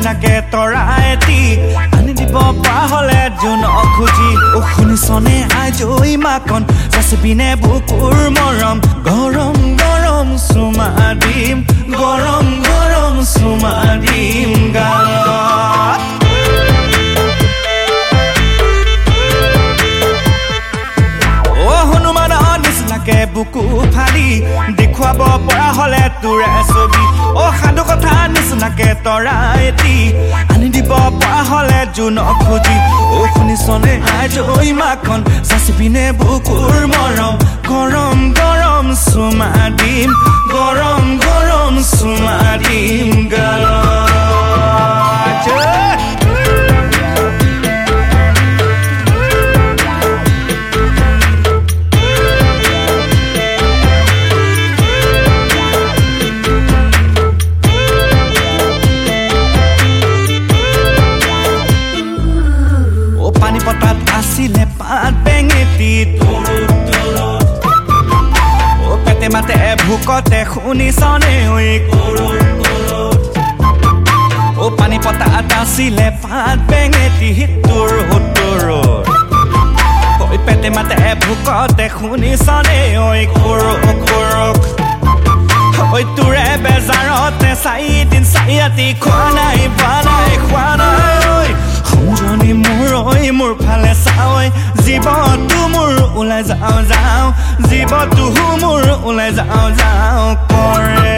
নিচিনাকে তৰাইতি আনি দিব পৰা হলে জোন অখুজি শুনিছনে আজৈ মাকন চাচিবিনে বুকুৰ মৰম গৰম গৰম চুমা দিম গৰম গৰম চুমা দিম গালত নিচিনাকে বুকু ফালি দেখুৱাব পৰা হলে তোৰে ছবি সাধু কথা নিচিনাকে তৰাইতি আনি দিব পৰা হলে জোন খুজি শুনিছনে আজৈ মাকন চাচিবিনে বুকুৰ মৰম গৰম গৰম চুমা দিম গৰম গৰম চুমা দিম গালত পতাত আছিলে পাত বেঙেতি পেটে মাতে ভোকতে শুনিছনে পানী পতাত আছিলে পাত বেঙেতি তোৰ পেটে মাতে ভোকতে শুনিছনে তোৰে বেজাৰতে 4 দিন 4 ৰাতি খোৱা নাই সংজনী মোৰ ফালে চাই জীৱটো মোৰ ওলাই যাওঁ জীৱটো মোৰ ওলাই যাওঁ কৰে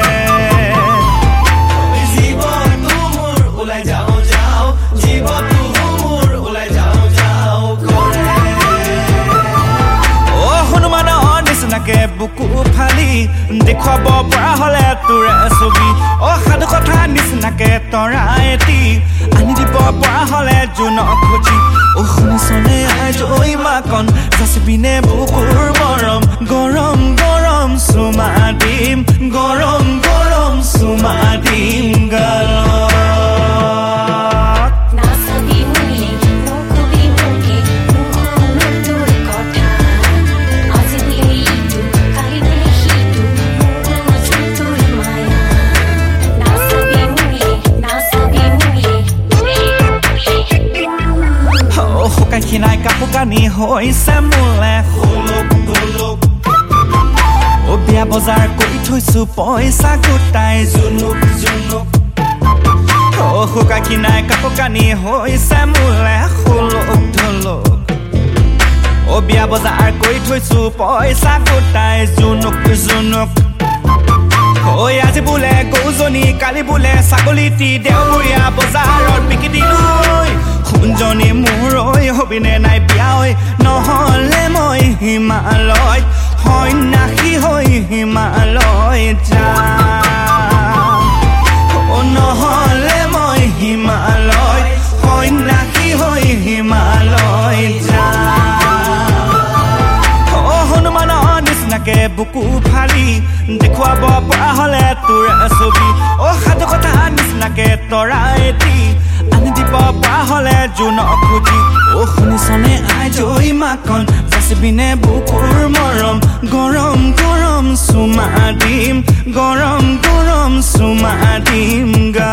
জীৱটো মোৰ ওলাই যাওঁ জীৱটো মোৰ ওলাই যাওঁ কৰে হনুমানৰ নিচিনাকে বুকু ফালি দেখুৱাব পৰা হলে তোৰে ছবি সাধু কথা নিচিনাকে তৰাইতি আনি দিব পৰা হলে জোন খুজি শুনিছনে আজৈ মাকন চাচিবিনে বুকুৰ মৰম গৰম গৰম চুমা দিম গৰম গৰম চুমা দিম গালত খিনাই কাপোৰ কানি হৈছে মোলে বিয়া বজাৰ কৰি থৈছো পইচা গোটাই জুনুক শুকাই খিনাই কাপোৰ কানি হৈছে মোলে বিয়া বজাৰ কৰি থৈছো পইচা গোটাই জুনুক আজি বোলে গৰুজনী কালি বোলে ছাগলীটি দেওবৰীয়া বজাৰত বিকি দিলো শুনজনী মোৰ হবিনে নাই বিয়া নহলে মই হিমালয় সন্যাসী হৈ হিমালয় যাম নহলে মই হিমালয় সন্যাসী হৈ হিমালয় যাম হনুমানৰ নিচিনাকে বুকু ফালি দেখুৱাব পৰা হলে তোৰে ছবি সাধু কথা নিচিনাকে তৰাইতি আনি দিব পৰা হলে জোন খুজি শুনিছনে আজৈ মাকন চাচিবিনে বুকুৰ মৰম গৰম গৰম চুমা দিম গৰম গৰম চুমা দিম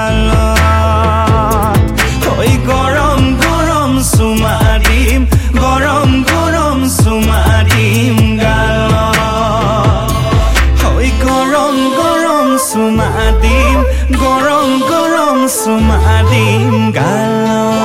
গালত গৰম গৰম চুমা দিম গৰম গৰম চুমা দিম গালত গৰম গৰম চুমা দিম গৰম গৰম চুমা দিম গালত